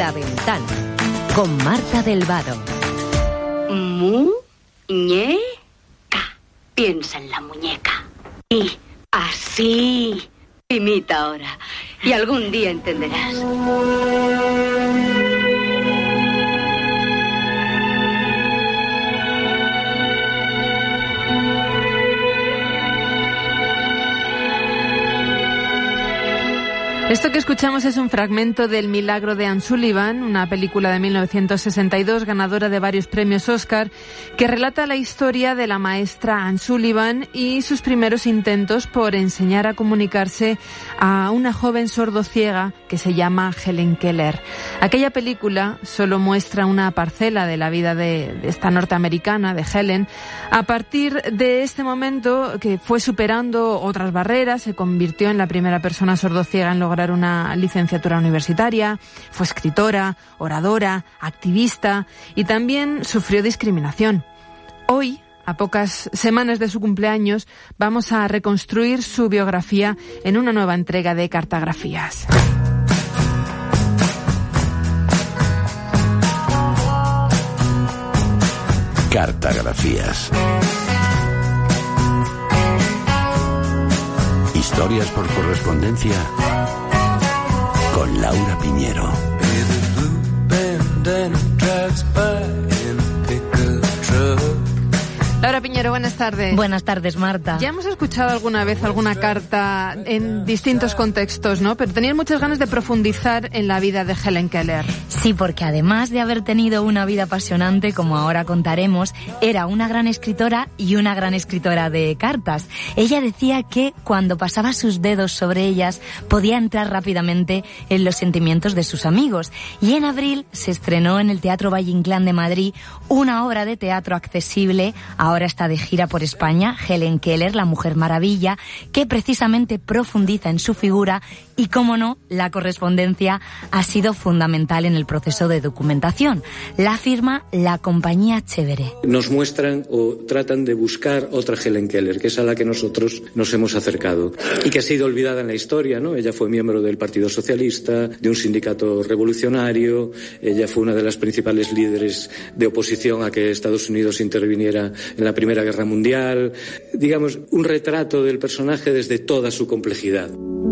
Clavemental, con Marta del Vado. Muñeca. Piensa en la muñeca. Y así. Imita ahora. Y algún día entenderás. Esto que escuchamos es un fragmento del Milagro de Anne Sullivan, una película de 1962 ganadora de varios premios Oscar, que relata la historia de la maestra Anne Sullivan y sus primeros intentos por enseñar a comunicarse a una joven sordociega que se llama Helen Keller. Aquella película solo muestra una parcela de la vida de esta norteamericana, de Helen. A partir de este momento, que fue superando otras barreras, se convirtió en la primera persona sordociega en lograr una licenciatura universitaria, fue escritora, oradora, activista y también sufrió discriminación. Hoy, a pocas semanas de su cumpleaños, vamos a reconstruir su biografía en una nueva entrega de Cartografías. Cartografías. Historias por correspondencia con Laura Piñero. Laura Piñero, buenas tardes. Buenas tardes, Marta. Ya hemos escuchado alguna vez alguna carta en distintos contextos, ¿no? Pero tenías muchas ganas de profundizar en la vida de Helen Keller. Sí, porque además de haber tenido una vida apasionante, como ahora contaremos, era una gran escritora y una gran escritora de cartas. Ella decía que cuando pasaba sus dedos sobre ellas podía entrar rápidamente en los sentimientos de sus amigos. Y en abril se estrenó en el Teatro Valle Inclán de Madrid una obra de teatro accesible. Ahora está de gira por España, Helen Keller, la Mujer Maravilla, que precisamente profundiza en su figura y, cómo no, la correspondencia ha sido fundamental en el proceso de documentación. La firma la compañía Chévere. Nos muestran o tratan de buscar otra Helen Keller, que es a la que nosotros nos hemos acercado y que ha sido olvidada en la historia, ¿no? Ella fue miembro del Partido Socialista, de un sindicato revolucionario, ella fue una de las principales líderes de oposición a que Estados Unidos interviniera en la Primera Guerra Mundial. Digamos, un retrato del personaje desde toda su complejidad.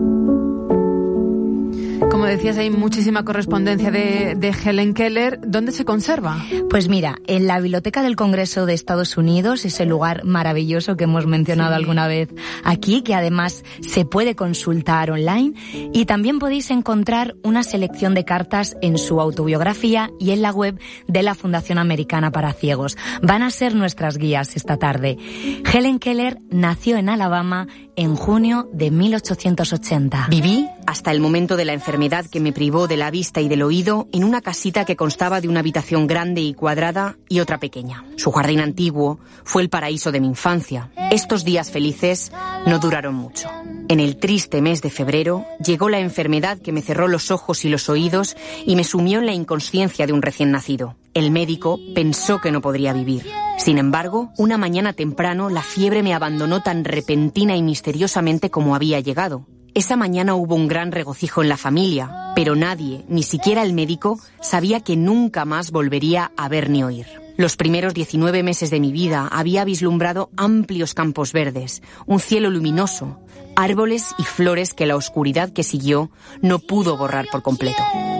Como decías, hay muchísima correspondencia de Helen Keller. ¿Dónde se conserva? Pues mira, en la Biblioteca del Congreso de Estados Unidos, ese lugar maravilloso que hemos mencionado alguna vez aquí, que además se puede consultar online, y también podéis encontrar una selección de cartas en su autobiografía y en la web de la Fundación Americana para Ciegos. Van a ser nuestras guías esta tarde. Helen Keller nació en Alabama en junio de 1880. Viví hasta el momento de la enfermedad que me privó de la vista y del oído en una casita que constaba de una habitación grande y cuadrada y otra pequeña. Su jardín antiguo fue el paraíso de mi infancia. Estos días felices no duraron mucho. En el triste mes de febrero llegó la enfermedad que me cerró los ojos y los oídos y me sumió en la inconsciencia de un recién nacido. El médico pensó que no podría vivir. Sin embargo, una mañana temprano la fiebre me abandonó tan repentina y misteriosamente como había llegado. Esa mañana hubo un gran regocijo en la familia, pero nadie, ni siquiera el médico, sabía que nunca más volvería a ver ni oír. Los primeros 19 meses de mi vida había vislumbrado amplios campos verdes, un cielo luminoso, árboles y flores que la oscuridad que siguió no pudo borrar por completo.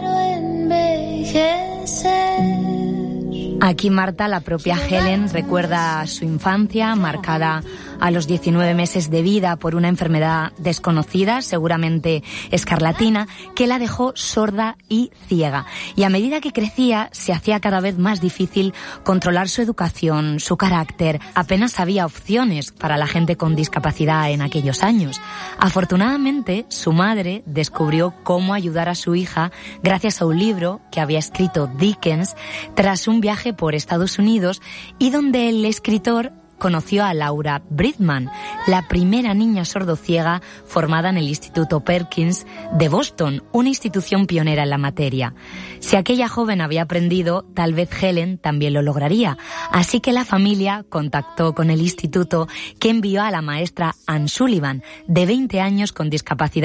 Aquí, Marta, la propia Helen recuerda su infancia marcada a los 19 meses de vida por una enfermedad desconocida, seguramente escarlatina, que la dejó sorda y ciega. Y a medida que crecía, se hacía cada vez más difícil controlar su educación, su carácter. Apenas había opciones para la gente con discapacidad en aquellos años. Afortunadamente, su madre descubrió cómo ayudar a su hija gracias a un libro que había escrito Dickens tras un viaje por Estados Unidos y donde el escritor conoció a Laura Bridgman, la primera niña sordociega formada en el Instituto Perkins de Boston, una institución pionera en la materia. Si aquella joven había aprendido, tal vez Helen también lo lograría. Así que la familia contactó con el instituto, que envió a la maestra Anne Sullivan, de 20 años con discapacidad